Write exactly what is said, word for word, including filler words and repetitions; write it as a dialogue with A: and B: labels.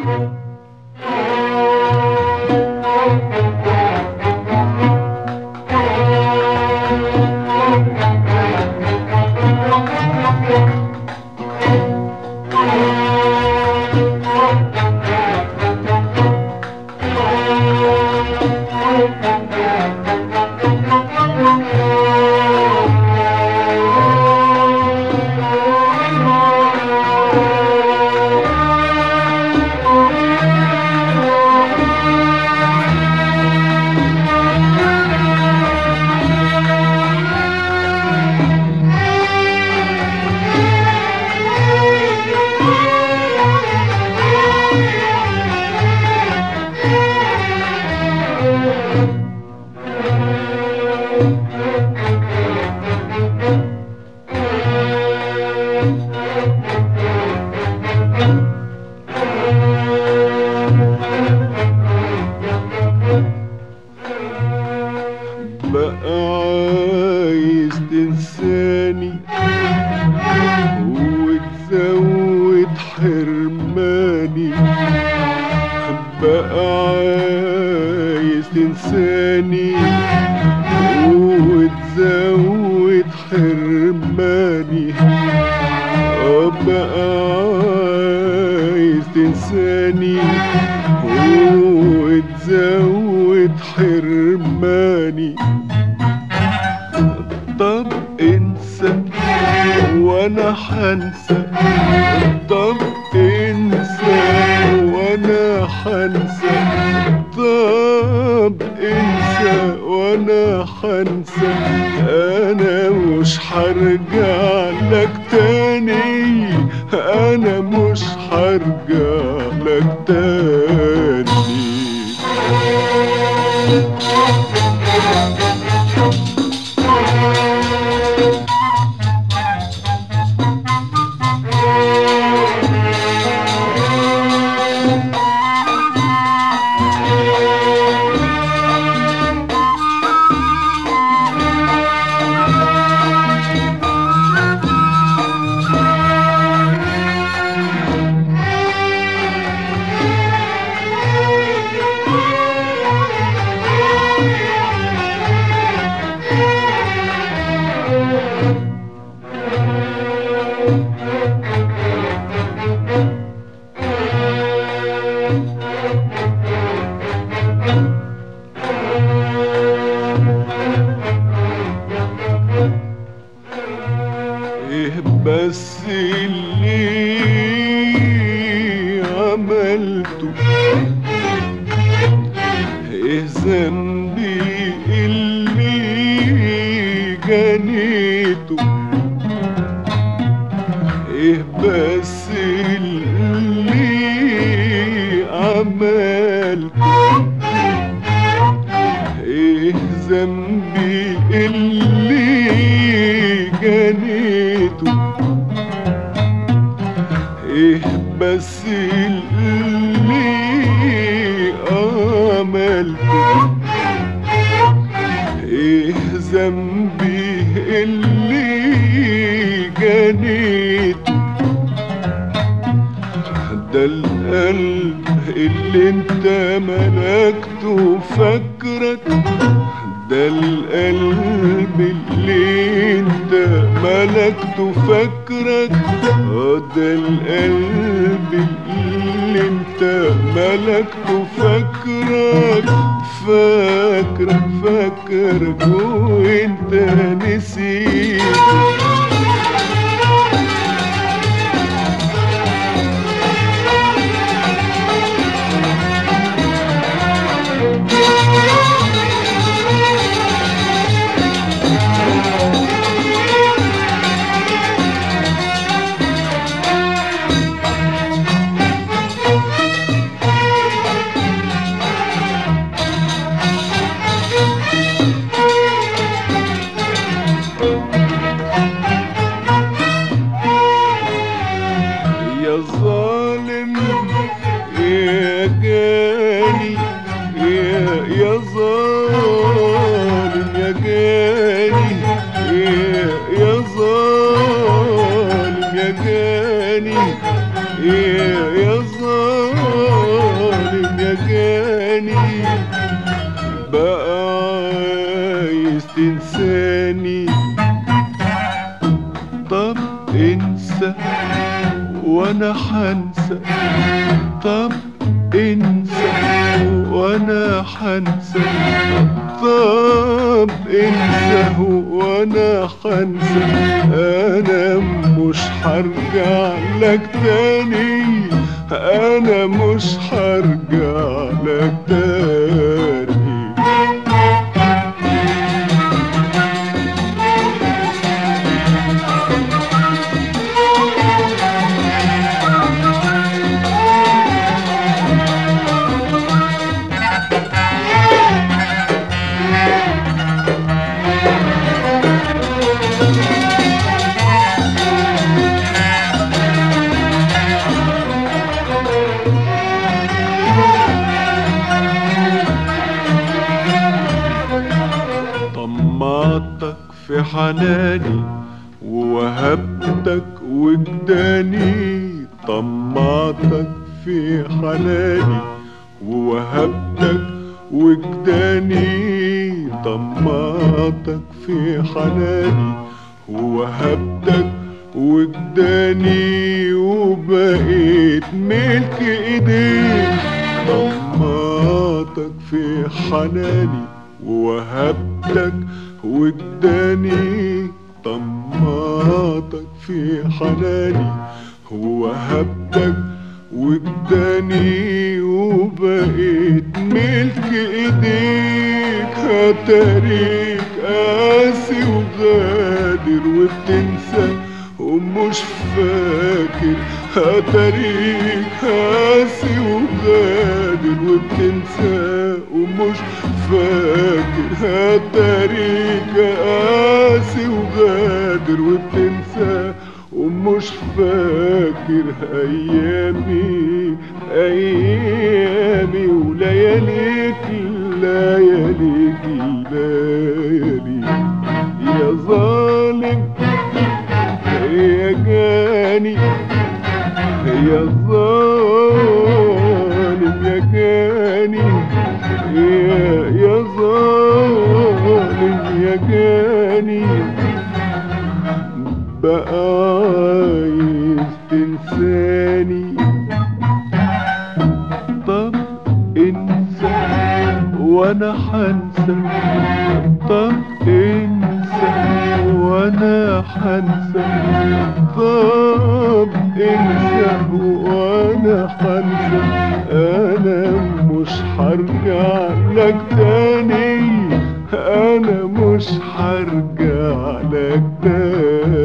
A: تنساني وتزود حرماني، بقى عايز تنساني وتزود حرماني. طب انسى وانا حنسى، طب انسى وانا حنسى، طب انسى وانا حنسى. انا مش هرجع لك تاني، انا مش هرجع لك تاني. بس اللي عملته، ايه ذنبي اللي جنيته، ايه بس اللي عملته، ايه ذنبي اللي جنيته، ايه بس اللي عملته، ايه ذنبي اللي جنيته. ده القلب اللي انت ملكته فاكرك، ده القلب اللي انت ملكته فاكرك، اه ده القلب اللي انت ملكته فاكرك، فاكرك فاكرك وانت نسيته. يا ظالم يا جاني، يا يا ظالم يا جاني، يا يا ظالم يا جاني، يا يا ظالم وانا حنسى. طب انسى وانا حنسى. طب انسى وانا حنسى. انا مش هرجع لك تاني، انا مش هرجع لك تاني. طمعتك في حناني ووهبتك وجداني. طمعتك في حناني ووهبتك وجداني. طمعتك في حناني ووهبتك وجداني وبقيت ملك ايديك. طمعتك في حناني ووهبتك وجداني. طمعتك في حناني ووهبتك وجداني وبقيت ملك ايديك. هتاريك قاسي وغادر وبتنسى ومش فاكر. هتاريك قاسي وغادر وبتنسى ومش فاكر. هتاريك قاسي وغادر وبتنسى ومش فاكر. ايامي ايامي ولياليك لياليك لياليك. يا ظالم يا جاني، يا ظالم يا جاني، يا يا ظالم يا جاني. بقى عايز تنساني. طب انسى وانا حنسى. طب انسى وانا حنسى. طب انسى وانا حنسى. انا مش هرجع لك تاني، انا مش هرجع لك تاني.